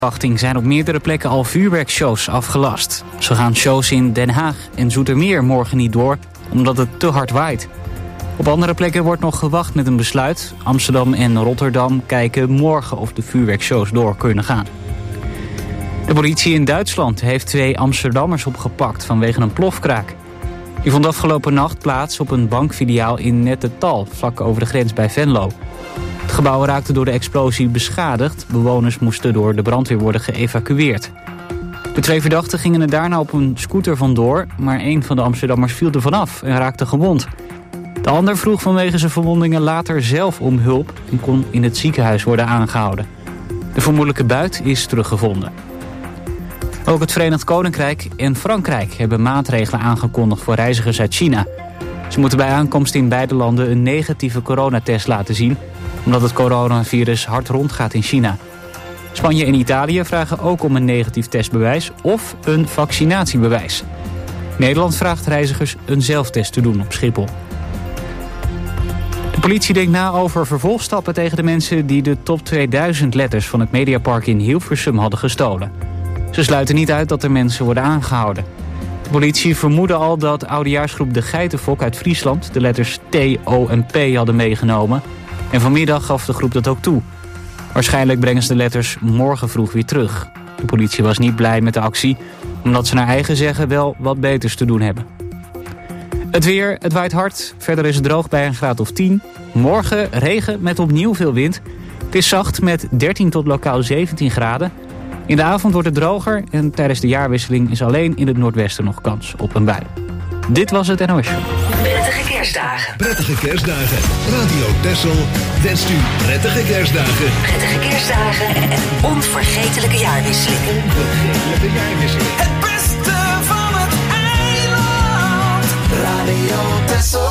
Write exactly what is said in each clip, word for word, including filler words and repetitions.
verwachting zijn op meerdere plekken al vuurwerkshows afgelast. Zo gaan shows in Den Haag en Zoetermeer morgen niet door, omdat het te hard waait. Op andere plekken wordt nog gewacht met een besluit. Amsterdam en Rotterdam kijken morgen of de vuurwerkshows door kunnen gaan. De politie in Duitsland heeft twee Amsterdammers opgepakt vanwege een plofkraak. Die vond afgelopen nacht plaats op een bankfiliaal in Nettetal, vlak over de grens bij Venlo. Het gebouw raakte door de explosie beschadigd. Bewoners moesten door de brandweer worden geëvacueerd. De twee verdachten gingen er daarna op een scooter vandoor, maar één van de Amsterdammers viel er vanaf en raakte gewond. De ander vroeg vanwege zijn verwondingen later zelf om hulp en kon in het ziekenhuis worden aangehouden. De vermoedelijke buit is teruggevonden. Ook het Verenigd Koninkrijk en Frankrijk hebben maatregelen aangekondigd voor reizigers uit China. Ze moeten bij aankomst in beide landen een negatieve coronatest laten zien, omdat het coronavirus hard rondgaat in China. Spanje en Italië vragen ook om een negatief testbewijs of een vaccinatiebewijs. Nederland vraagt reizigers een zelftest te doen op Schiphol. De politie denkt na over vervolgstappen tegen de mensen die de top tweeduizend letters van het Mediapark in Hilversum hadden gestolen. Ze sluiten niet uit dat er mensen worden aangehouden. De politie vermoedde al dat oudejaarsgroep De Geitenfok uit Friesland de letters T, O en P hadden meegenomen. En vanmiddag gaf de groep dat ook toe. Waarschijnlijk brengen ze de letters morgen vroeg weer terug. De politie was niet blij met de actie, omdat ze naar eigen zeggen wel wat beters te doen hebben. Het weer, het waait hard. Verder is het droog bij een graad of tien. Morgen regen met opnieuw veel wind. Het is zacht met dertien tot lokaal zeventien graden. In de avond wordt het droger en tijdens de jaarwisseling is alleen in het noordwesten nog kans op een bui. Dit was het N O S. Prettige kerstdagen. Prettige kerstdagen. Radio Texel wenst u prettige kerstdagen. Prettige kerstdagen en een onvergetelijke jaarwisseling. Onvergetelijke jaarwisseling. Het beste van het eiland. Radio Texel.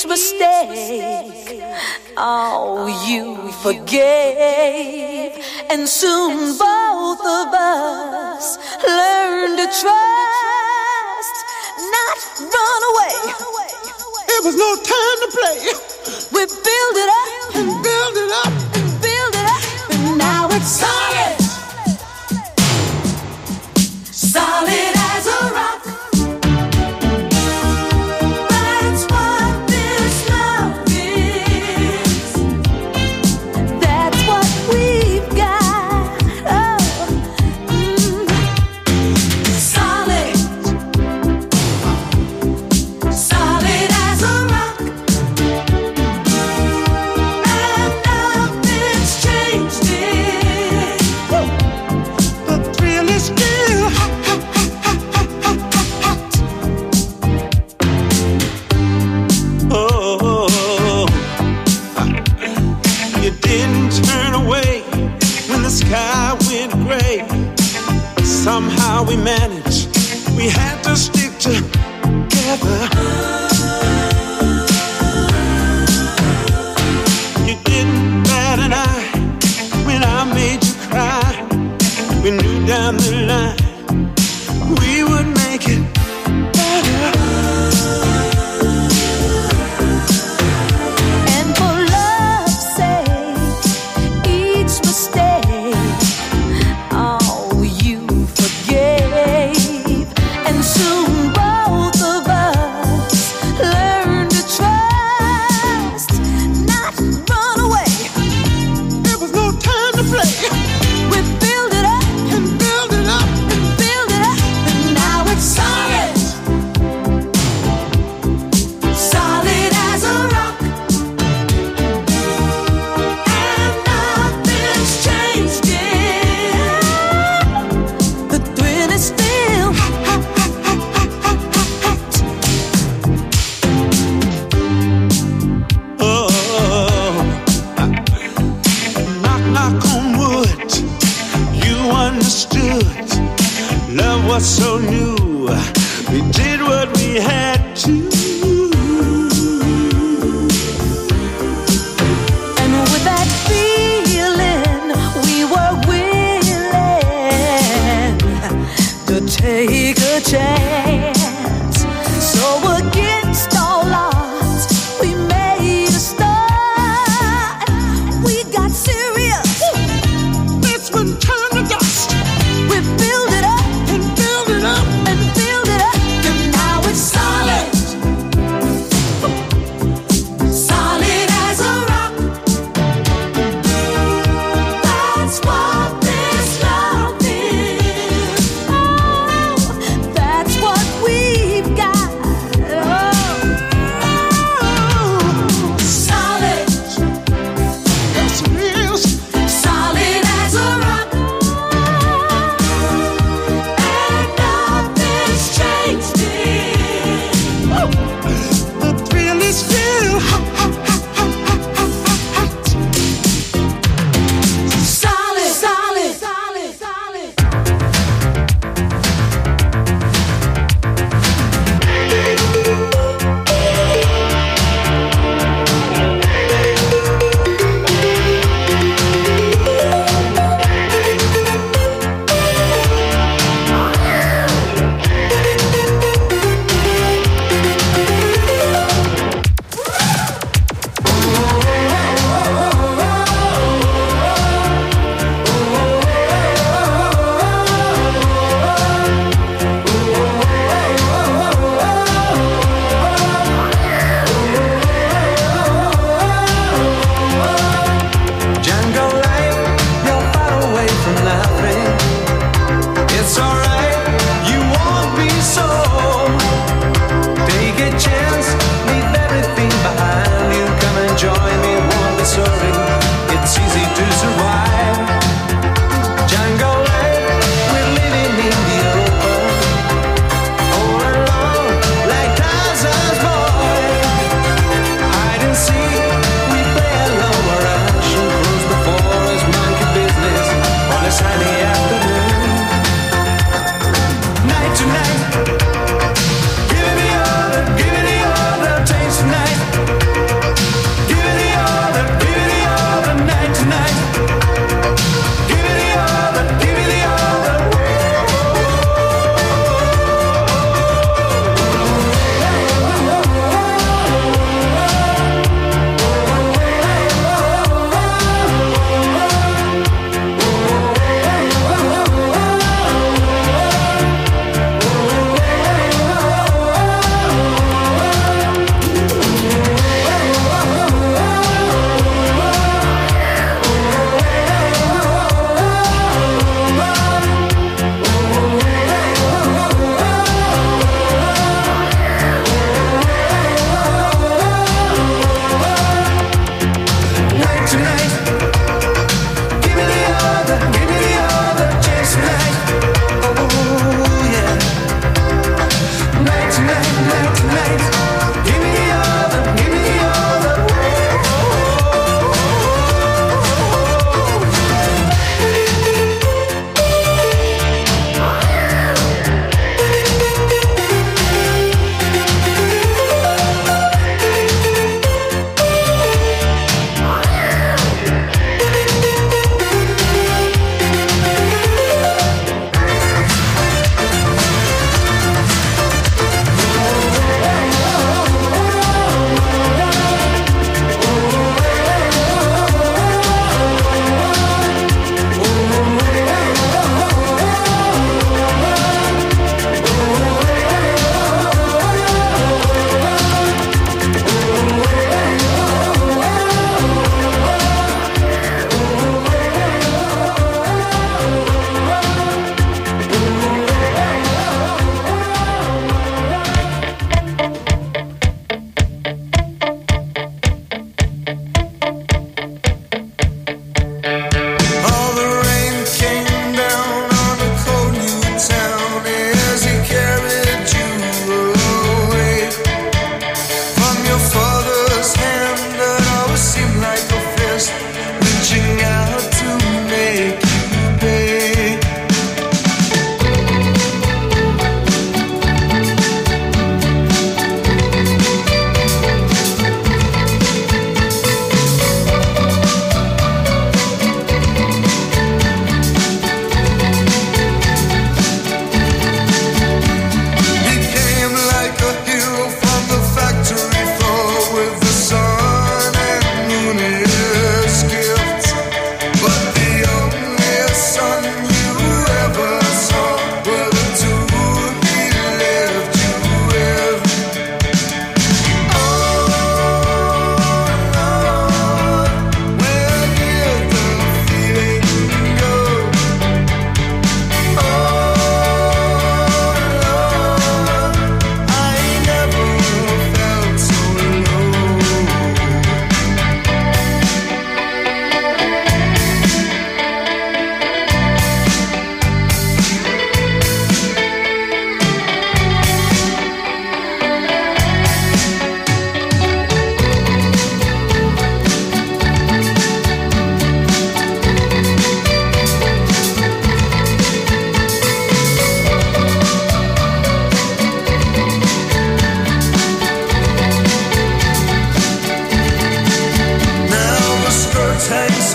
mistake, oh, you forgave, and soon both of us learned to trust, not run away. It was no time to play. We build it up and build it up and build it up, and now it's solid, solid as a rock. Somehow we managed, we had to stick together. You didn't bat an eye when I made you cry. We knew down the line we would make it better. And for love's sake, each mistake, oh, you forgave, and soon both of us learned to trust, not run away. There was no time to play. We build it up and build it up and build it up, and now it's solid, solid as a rock, and nothing's changed it. The thrill is still hot. Oh, knock, knock on wood. You understood. Love was so new. We did what we had to. And with that feeling, we were willing to take a chance. So against all odds, we made a start. We got serious. That's when time to dust. We build it up And build it up. and build it up, and now it's solid, solid as a rock. That's what this love is. Oh, that's what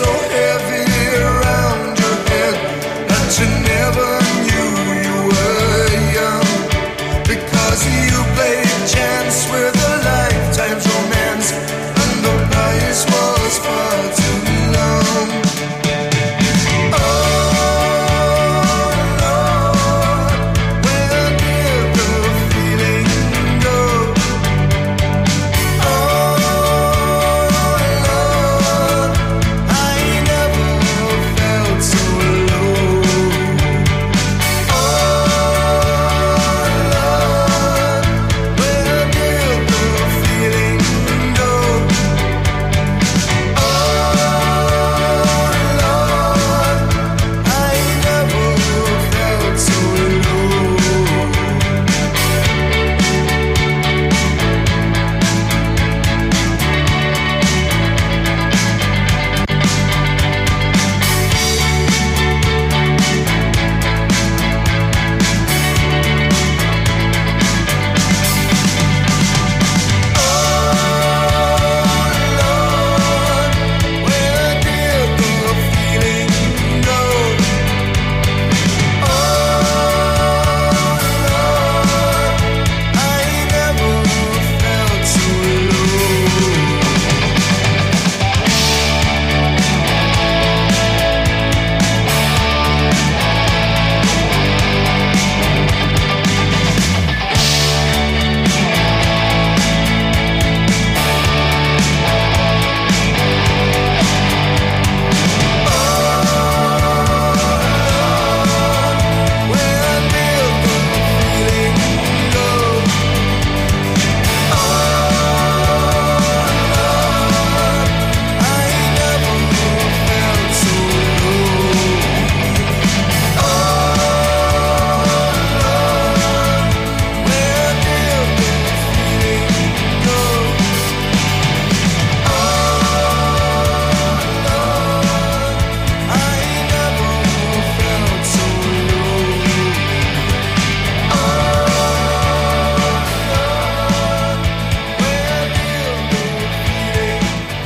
so heavy around your head that you never knew you were young, because you played chance with a lifetime's romance, and the price was far too long. Oh Lord, where did the feeling go? Oh Lord, I never felt so low. Oh Lord, where did the feeling go? Oh Lord, I never felt so low. Where did the feeling go? Oh Lord, I never felt so low. Where did the feeling go? Oh Lord, I never felt so low. Oh Lord, where did the feeling go? Oh Lord, I never felt so low. Oh Lord, where did the feeling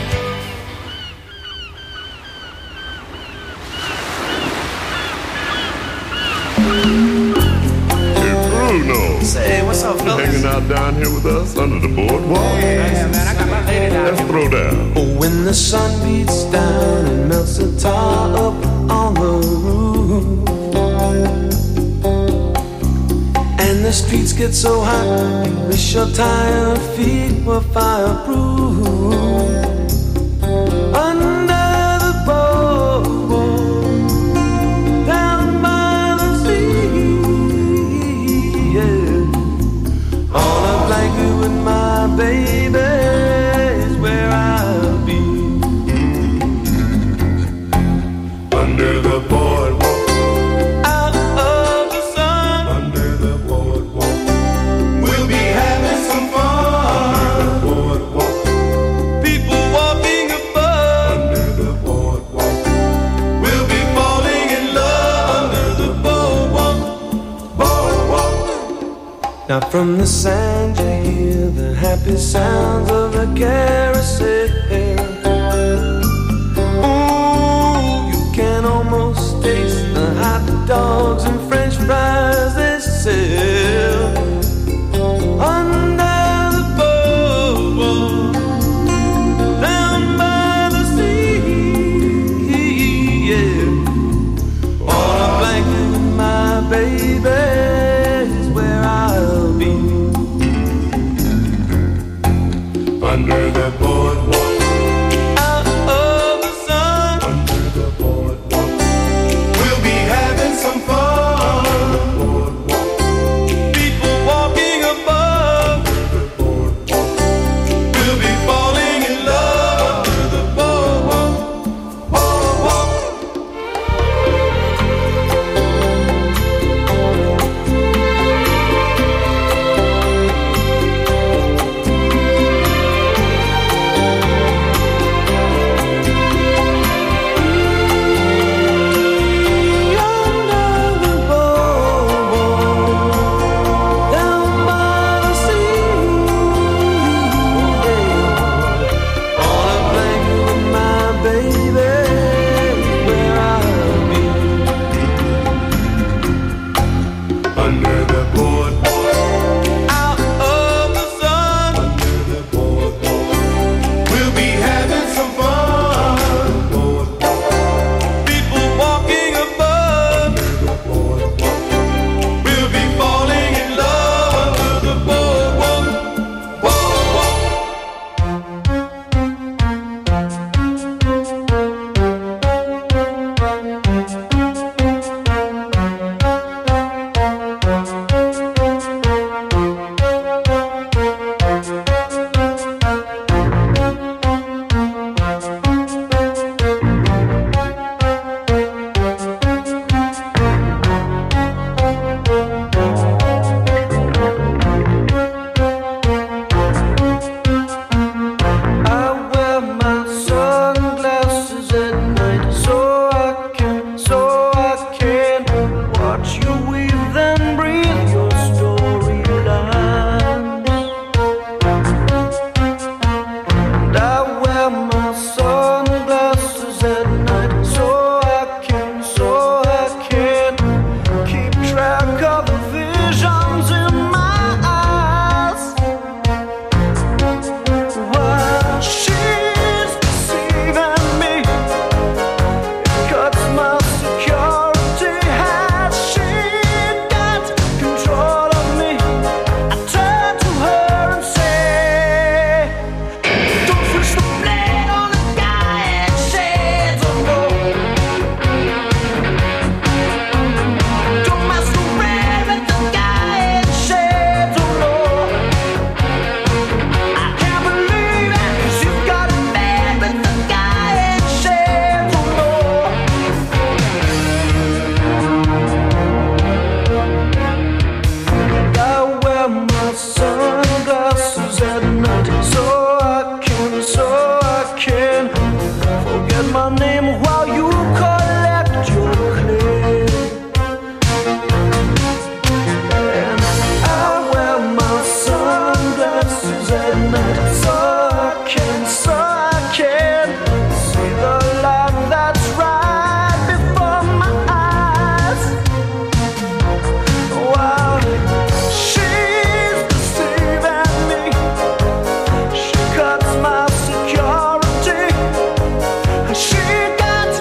Hey, Bruno. Hey, what's up, fellas? Hanging out down here with us under the boardwalk. Yeah, man, I got my lady down Let's here. throw down. When the sun beats down and melts the tar up on the roof, and the streets get so hot, you wish your tired feet were fireproof. Under the boardwalk, down by the sea, yeah. On a blanket with my baby is where I'll be. Under the boardwalk. Out of the sun, Under the boardwalk. we'll be having some fun. Boardwalk. People walking above, Under the boardwalk. we'll be falling in love under the boardwalk. Boardwalk. Now from the sand you hear the happy sounds of the carousel. Ooh, you can almost taste the hot dogs and French fries they sell. Under the boardwalk, down by the sea, yeah. On a blanket with my baby is where I'll be. Under the boardwalk. so I can, so I can watch you weave and breathe your storylines. And I wear my sunglasses at night so I can, so I can keep track of the visions in my eyes. While she's deceiving me, it cuts my security. Has she got control of me? I turn to her and say, don't switch the blade on the guy and shades of gold. Don't masquerade with the guy in shades of gold. I can't believe it, 'cause you've got a bed with the guy in shades of gold. I wear my sunglasses at night so I can, so I can forget my name while you collect your claim. And I wear my sunglasses at night so I can, so I can see the light that's right before my eyes. While she's deceiving me, she cuts my security. She got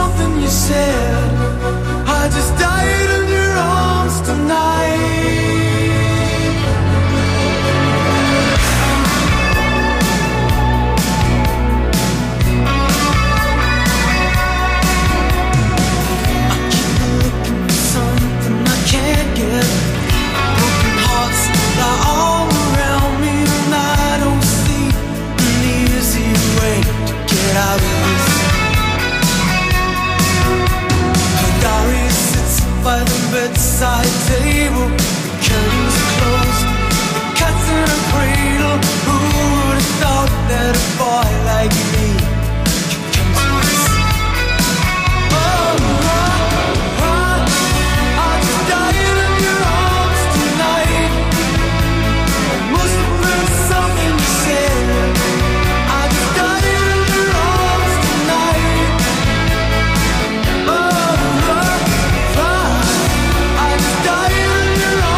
something you said. I just died in your arms tonight. Out of this. Her diary sits by the bedside table. The curtains are closed, the cat's in a cradle. Who would have thought that a boy like me could come to this? Oh, run, run, I just died in your arms tonight. It must have been something you said. I just died. I just died in your arms.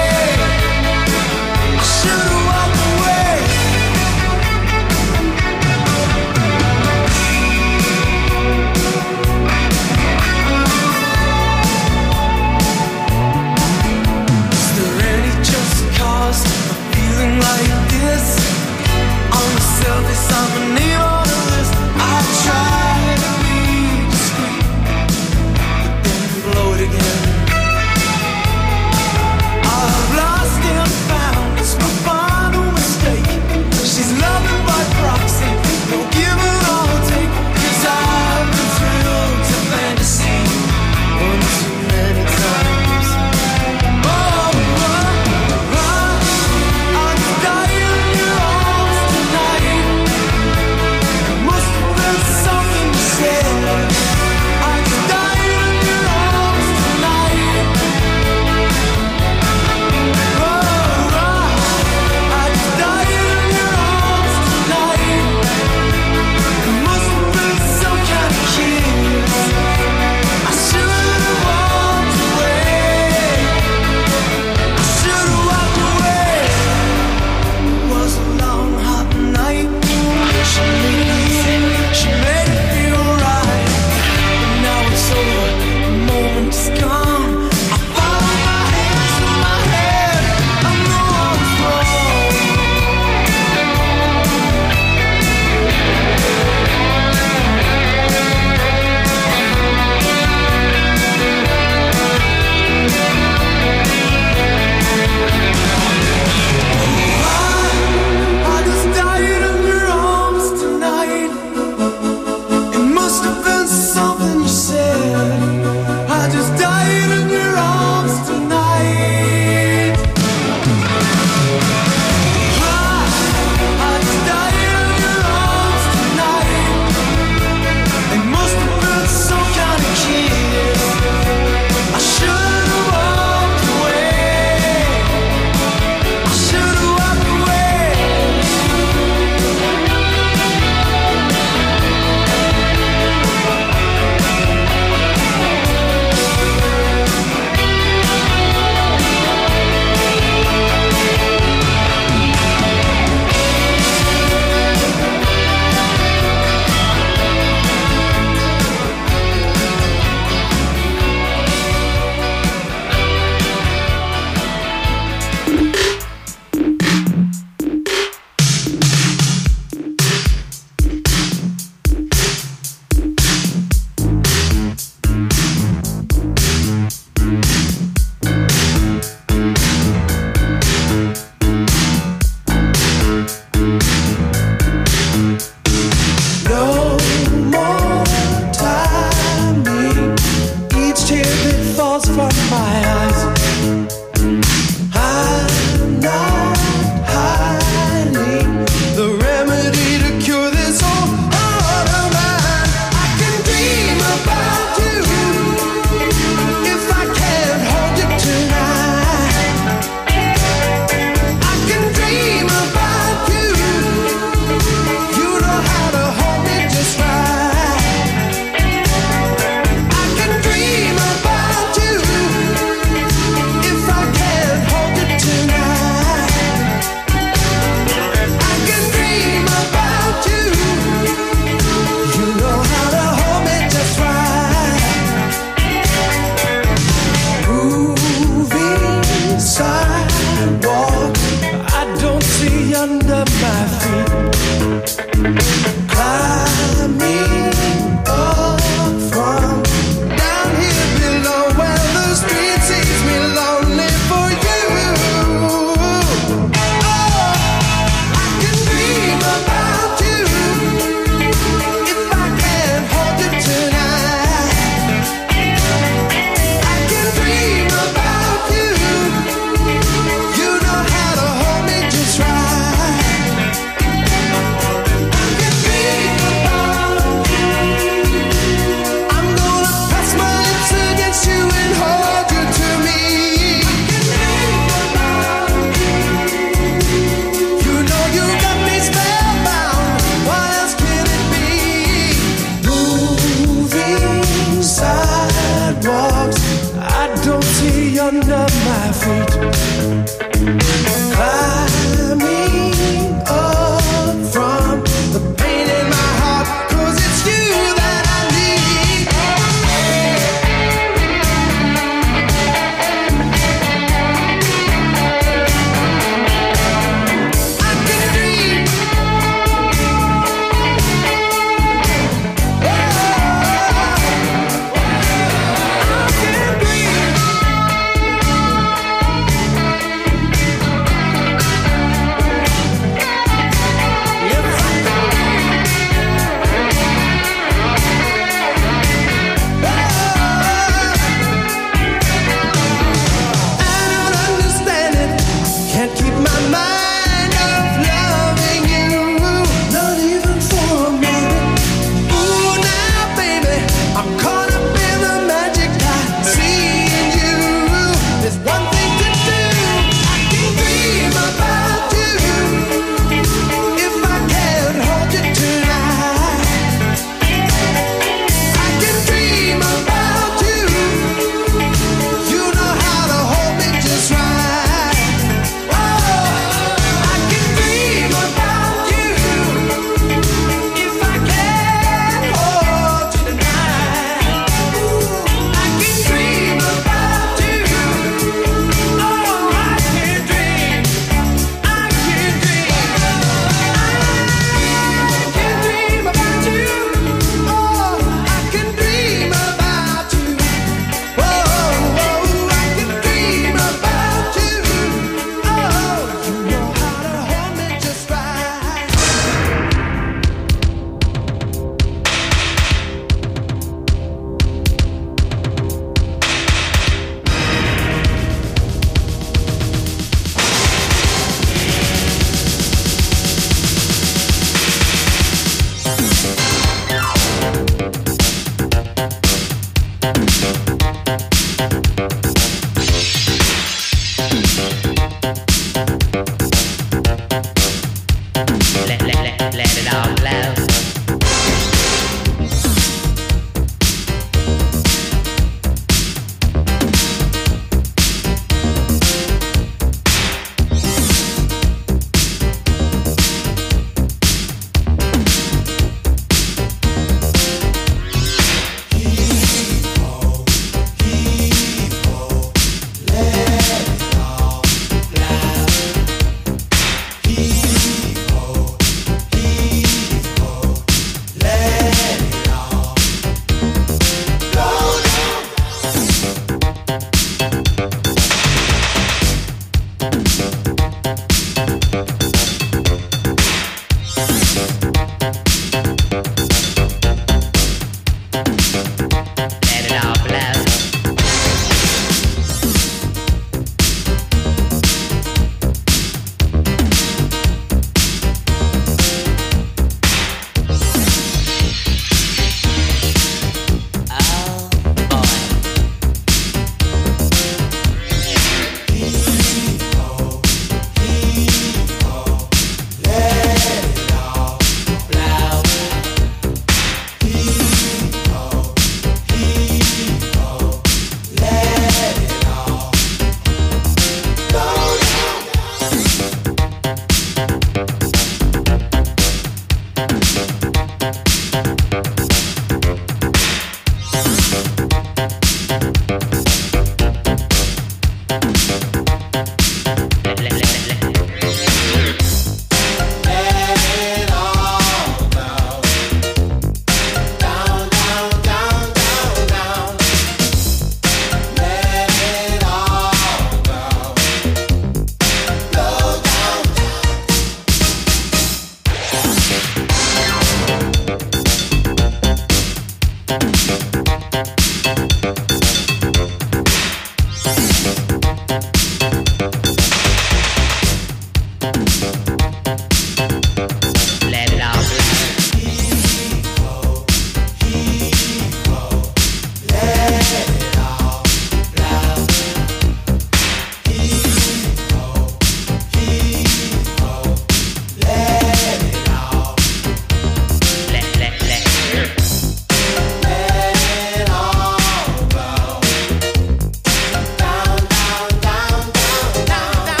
down,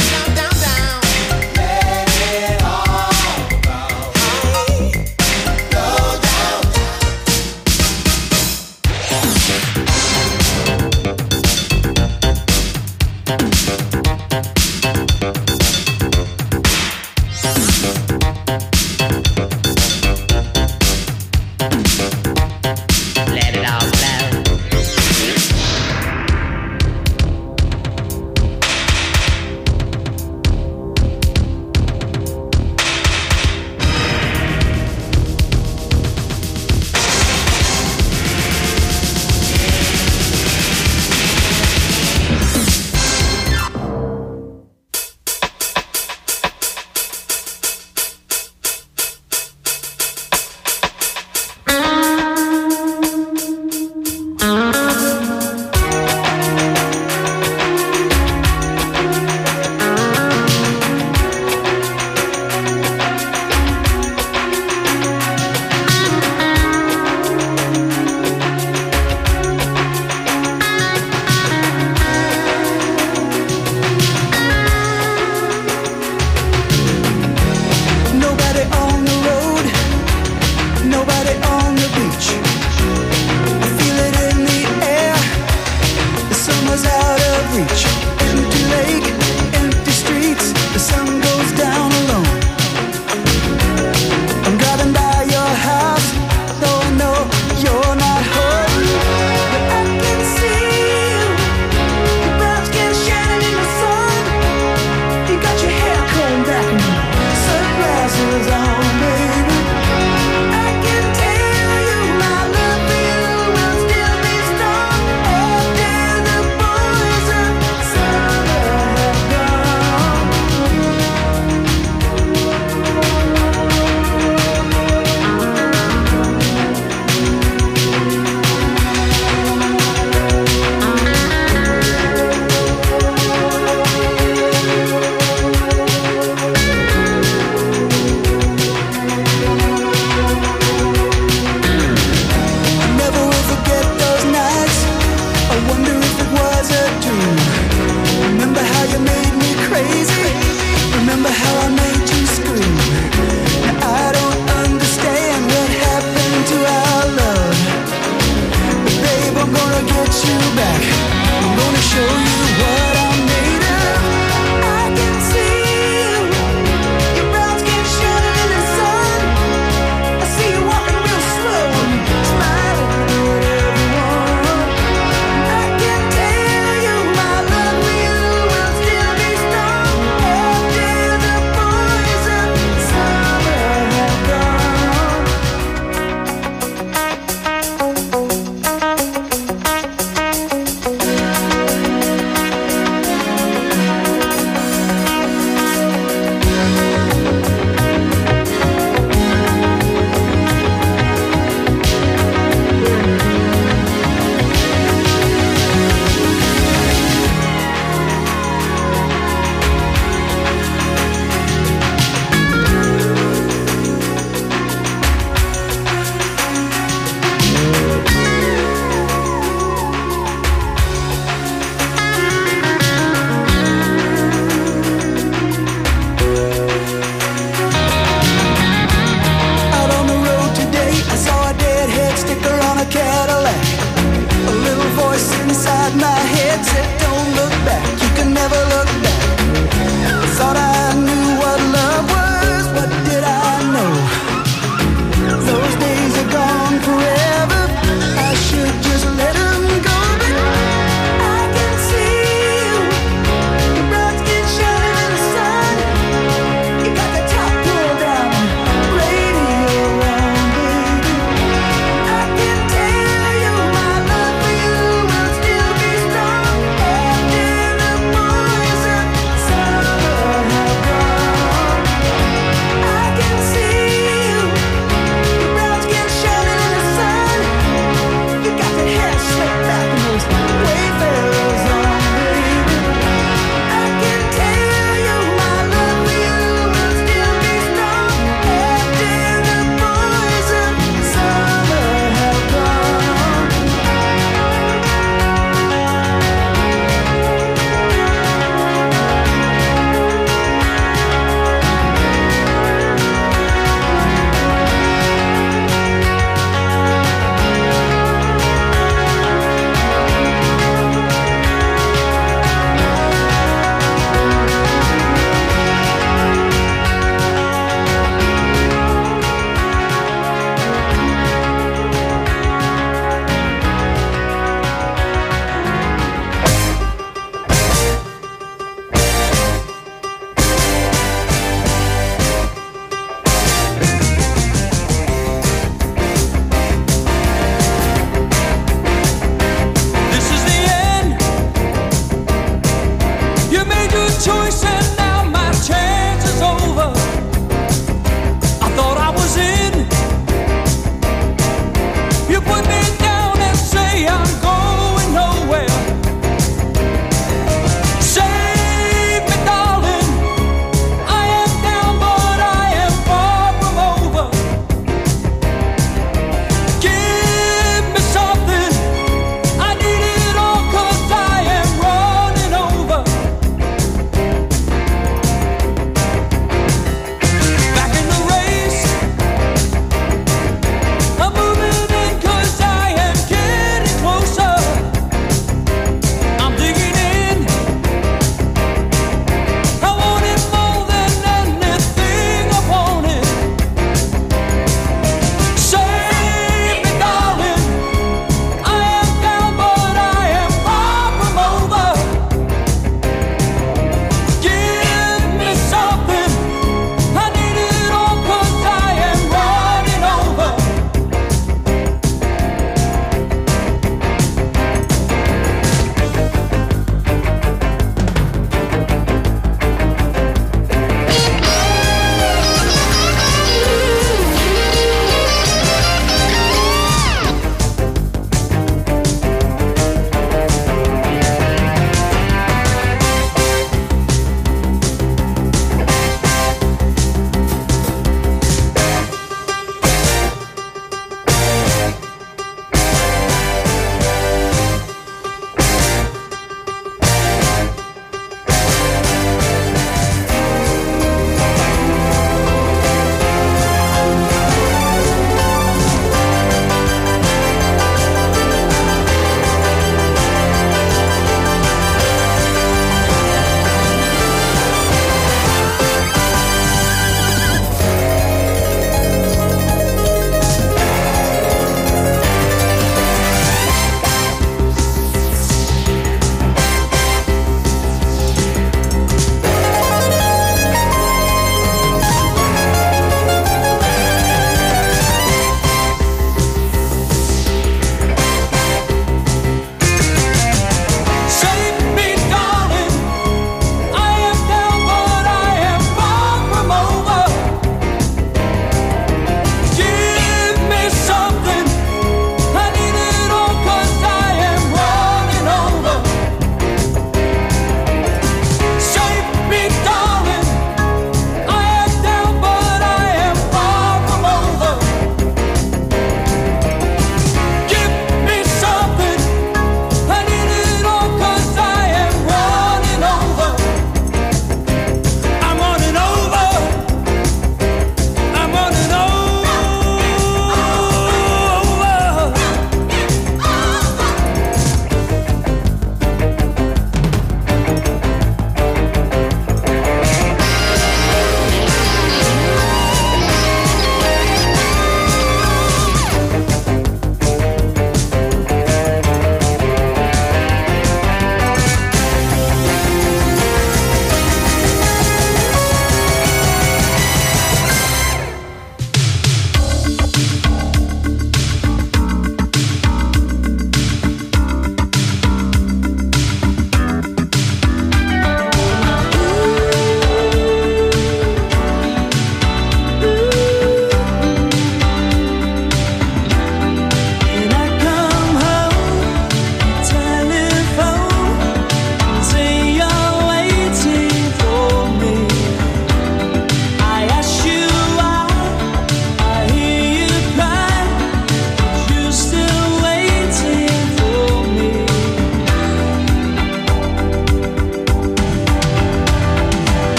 Till the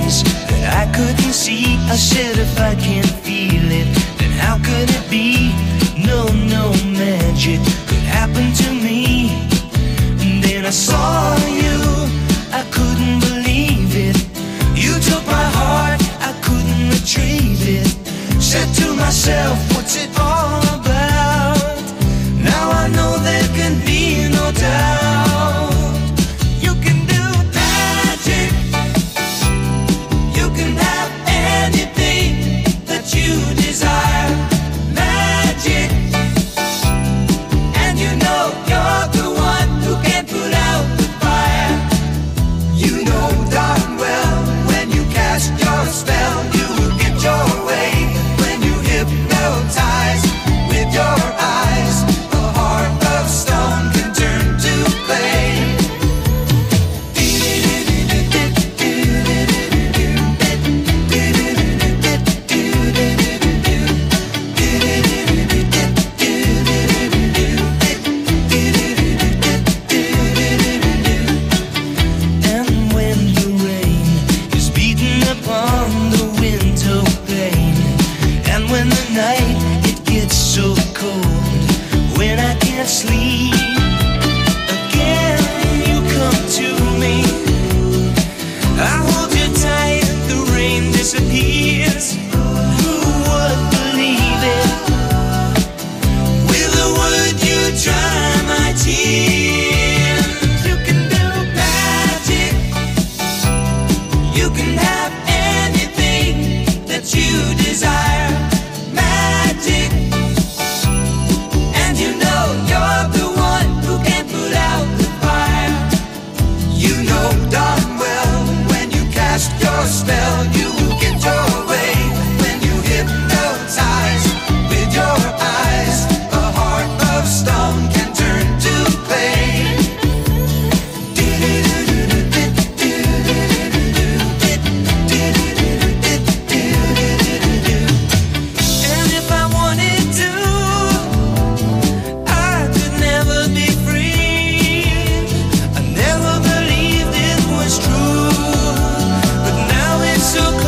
eyes that I couldn't see. I said if I can't feel it, then how could it be? No, no magic could happen to me. And then I saw you, I couldn't believe it. You took my heart, I couldn't retrieve it. Said to myself, what's it all about? Now I know there can be no doubt. You can do magic. You can have anything that you desire. Magic. And you know you're the one who can put out the fire. You know darn well when you cast your spell, you will get your way. When you hypnotize with your eyes, a heart of stone can turn to clay. And when the rain is beating upon the window pane, and when the night it gets so cold, when I can't sleep, again you come to me. I hold you tight, the rain disappears. Who would believe it? With a word you dry my tears. You can do magic. You can have anything that you desire. Magic. And you know you're the one who can put out the fire. You know darn well when you cast your spell, you will get your way. When you hypnotize with your eyes, a heart of stone can turn to clay. And if I wanted to, I could never be free. I never believed it was true, but now it's so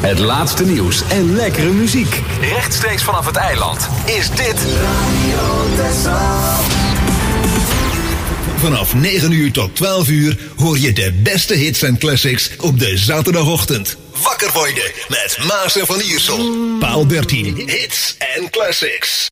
Het laatste nieuws en lekkere muziek. Rechtstreeks vanaf het eiland is dit Radio Texel. Vanaf negen uur tot twaalf uur hoor je de beste hits en classics op de zaterdagochtend. Wakker worden met Maas en Van Iersel. Paal dertien, hits en classics.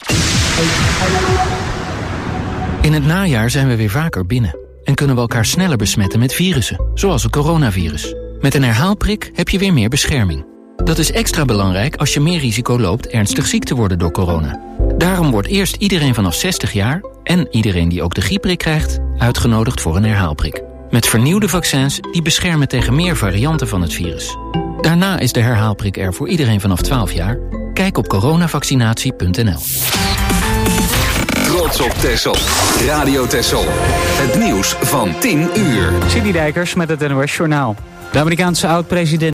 In het najaar zijn we weer vaker binnen en kunnen we elkaar sneller besmetten met virussen, zoals het coronavirus. Met een herhaalprik heb je weer meer bescherming. Dat is extra belangrijk als je meer risico loopt ernstig ziek te worden door corona. Daarom wordt eerst iedereen vanaf zestig jaar en iedereen die ook de griepprik krijgt uitgenodigd voor een herhaalprik. Met vernieuwde vaccins die beschermen tegen meer varianten van het virus. Daarna is de herhaalprik er voor iedereen vanaf twaalf jaar. Kijk op coronavaccinatie punt n l. Trots op Texel. Radio Texel. Het nieuws van tien uur. Sidney Dijkers met het N O S Journaal. De Amerikaanse oud-president